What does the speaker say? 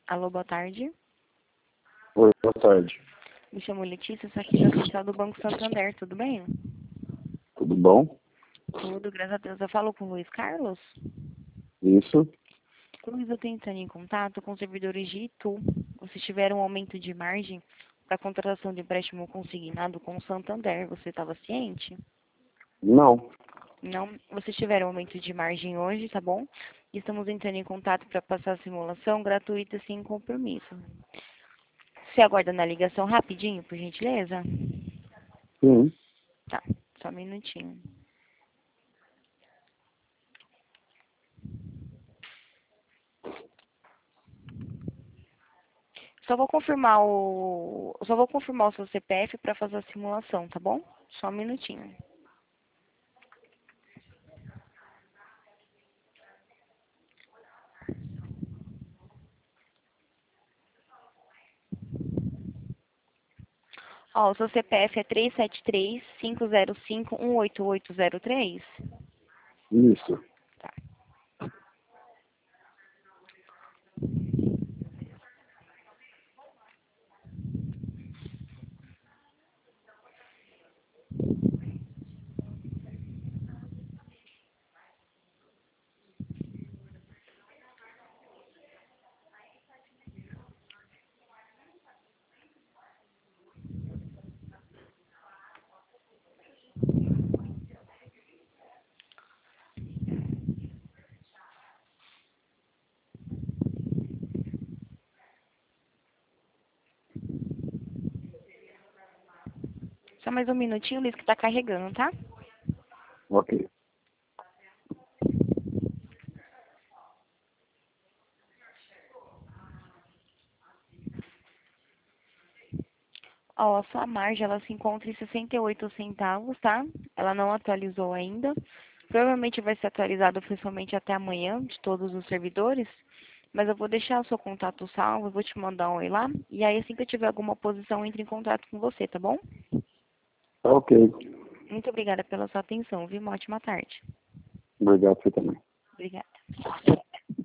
Alô, boa tarde. Oi, boa tarde. Me chamo Letícia, sou aqui da central do Banco Santander, tudo bem? Tudo bom? Tudo, graças a Deus. Eu falo com o Luiz Carlos. Isso? Luiz, eu estou entrando em contato com os servidores de Itu. Vocês tiveram um aumento de margem para contratação de empréstimo consignado com o Santander. Você estava ciente? Não. Não, vocês tiveram um aumento de margem hoje, tá bom? E estamos entrando em contato para passar a simulação gratuita sem compromisso. Você aguarda na ligação rapidinho, por gentileza? Sim. Tá, só um minutinho. Só vou confirmar o seu CPF para fazer a simulação, tá bom? Só um minutinho. Ó, o seu CPF é 373-505-18803? Isso. Tá. Só mais um minutinho, Luiz, que tá carregando, tá? Ok. Ó, a sua margem, ela se encontra em 68 centavos, tá? Ela não atualizou ainda. Provavelmente vai ser atualizado oficialmente até amanhã, de todos os servidores. Mas eu vou deixar o seu contato salvo, eu vou te mandar um oi lá. E aí, assim que eu tiver alguma posição, entre em contato com você, tá bom? Tá ok. Muito obrigada pela sua atenção, viu? Uma ótima tarde. Obrigado, você também. Obrigada.